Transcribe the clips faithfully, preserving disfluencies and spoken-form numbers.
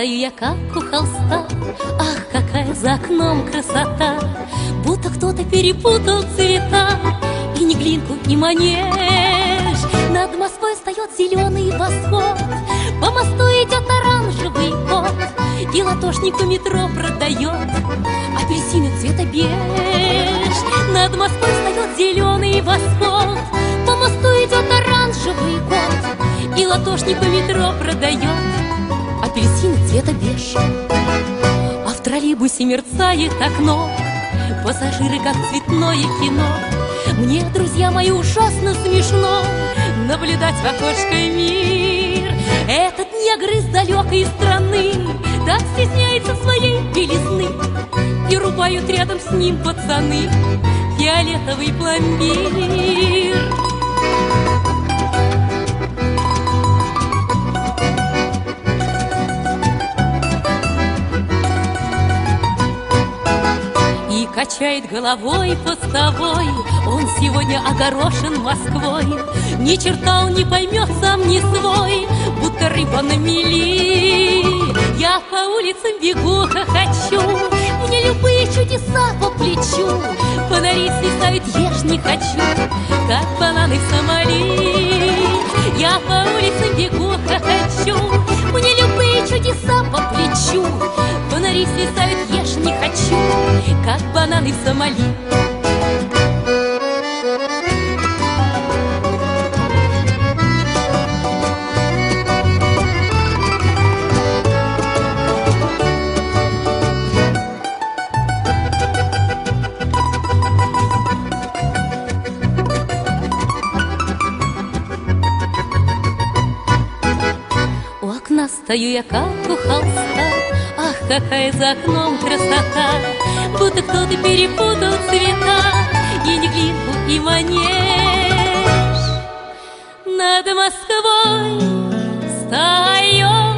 стою я, как у холста. Ах, какая за окном красота! Будто кто-то перепутал цвета. И ни глинку, ни манеж. Над Москвой встает зеленый восход. По мосту идет оранжевый кот. И латошнику метро продает апельсины цвета беж. Над Москвой встает зеленый восход. По мосту идет оранжевый кот. И латошнику метро продает апельсины цвета беж. А в троллейбусе мерцает окно. Пассажиры, как цветное кино. Мне, друзья мои, ужасно смешно наблюдать в окошко мир. Этот негр из далекой страны так стесняется своей белизны. И рубают рядом с ним пацаны фиолетовый пломбир. И качает головой постовой. Он сегодня огорошен Москвой. Ни черта он не поймет, сам не свой, будто рыба на мели. Я по улицам бегу, хохочу. Мне любые чудеса по плечу. Фонари свистают, ешь не хочу, как бананы в Сомали. Я по улицам бегу, хохочу. Мне любые чудеса по плечу. Фонари свистают, ешь не хочу, как бананы в Сомали. У окна стою я, как у холста. Ах, какая за окном красота! Будто кто-то перепутал цвета. И ни глинку, и манеж. Над Москвой встает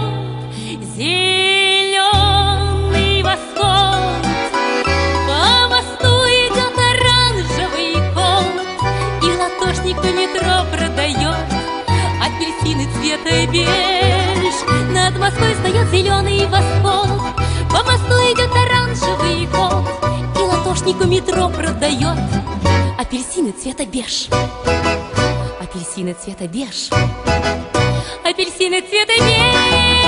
зеленый восход. По мосту идет оранжевый кот. И латошнику метро продает апельсины цвета беж. Над Москвой встает зеленый восход. По мосту идет оранжевый кот. И латошнику метро продает апельсины цвета беж. Апельсины цвета беж. Апельсины цвета беж.